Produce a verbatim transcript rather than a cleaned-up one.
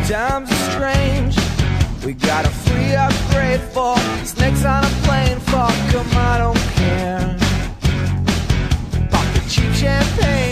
times are strange. We got a free upgrade for snakes on a plane. Fuck 'em, I don't care. Pop the cheap champagne.